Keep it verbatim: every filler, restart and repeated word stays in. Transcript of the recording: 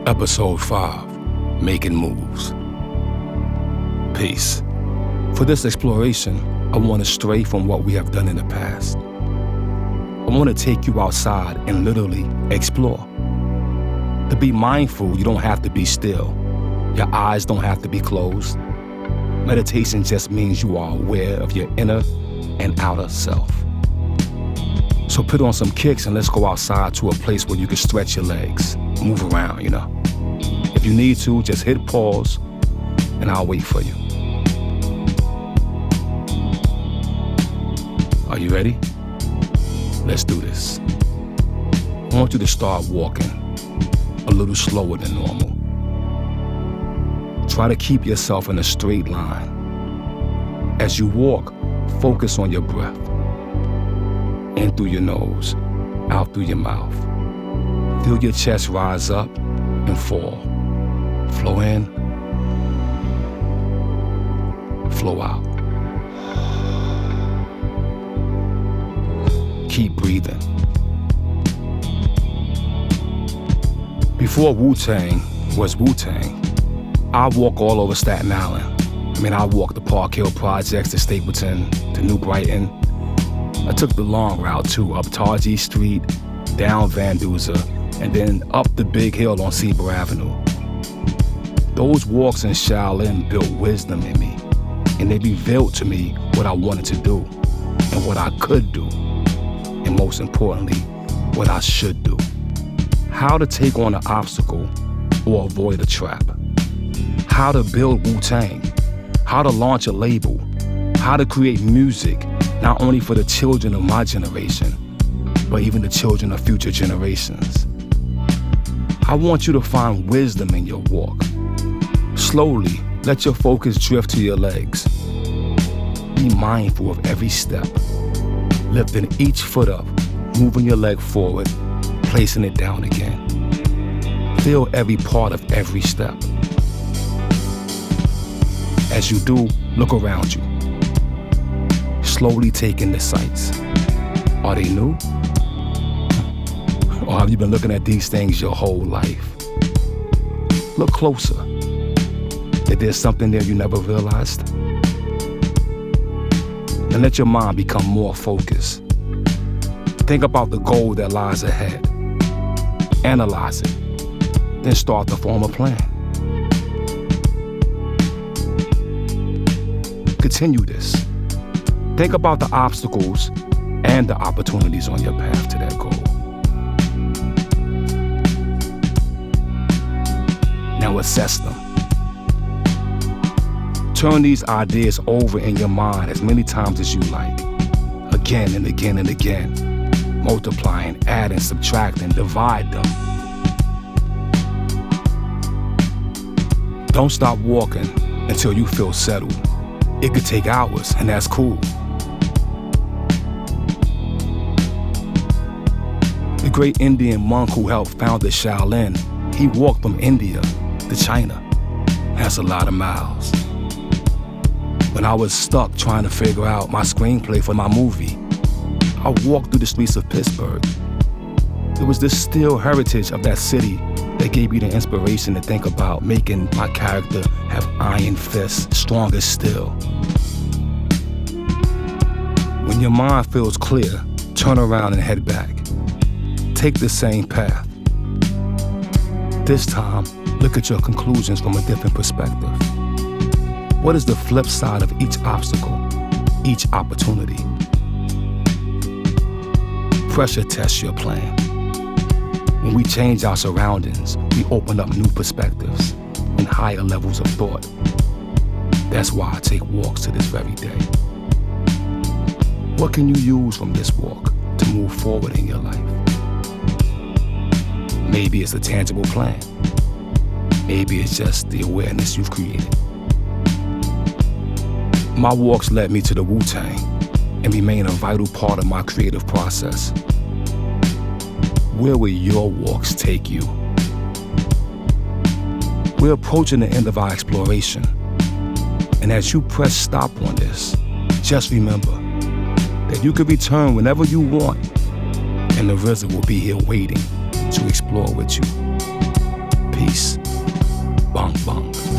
Episode five, Making Moves. Peace. For this exploration, I want to stray from what we have done in the past. I want to take you outside and literally explore. To be mindful, you don't have to be still. Your eyes don't have to be closed. Meditation just means you are aware of your inner and outer self. So put on some kicks and let's go outside to a place where you can stretch your legs, move around, you know. If you need to, just hit pause and I'll wait for you. Are you ready? Let's do this. I want you to start walking a little slower than normal. Try to keep yourself in a straight line. As you walk, focus on your breath. In through your nose, out through your mouth. Feel your chest rise up and fall. Flow in, flow out. Keep breathing. Before Wu-Tang was Wu-Tang, I walk all over Staten Island. I mean, I walked the Park Hill Projects to Stapleton to New Brighton. I took the long route too, up Targee Street, down Van Duzer, and then up the big hill on Cedar Avenue. Those walks in Shaolin built wisdom in me, and they revealed to me what I wanted to do, and what I could do, and most importantly, what I should do. How to take on an obstacle or avoid a trap. How to build Wu-Tang. How to launch a label. How to create music, not only for the children of my generation, but even the children of future generations. I want you to find wisdom in your walk. Slowly, let your focus drift to your legs. Be mindful of every step. Lifting each foot up, moving your leg forward, placing it down again. Feel every part of every step. As you do, look around you. Slowly take in the sights. Are they new? Or have you been looking at these things your whole life? Look closer. If there's something there you never realized, then let your mind become more focused. Think about the goal that lies ahead. Analyze it, then start to form a plan. Continue this. Think about the obstacles and the opportunities on your path to that goal. Now assess them. Turn these ideas over in your mind as many times as you like. Again and again and again. Multiplying, adding, subtracting, divide them. Don't stop walking until you feel settled. It could take hours, and that's cool. The great Indian monk who helped found the Shaolin, he walked from India to China. That's a lot of miles. When I was stuck trying to figure out my screenplay for my movie, I walked through the streets of Pittsburgh. It was the still heritage of that city that gave me the inspiration to think about making my character have iron fists, stronger still. When your mind feels clear, turn around and head back. Take the same path. This time, look at your conclusions from a different perspective. What is the flip side of each obstacle, each opportunity? Pressure tests your plan. When we change our surroundings, we open up new perspectives and higher levels of thought. That's why I take walks to this very day. What can you use from this walk to move forward in your life? Maybe it's a tangible plan. Maybe it's just the awareness you've created. My walks led me to the Wu-Tang and remain a vital part of my creative process. Where will your walks take you? We're approaching the end of our exploration. And as you press stop on this, just remember that you can return whenever you want, and the RZA will be here waiting to explore with you. peace. Bunk, bunk.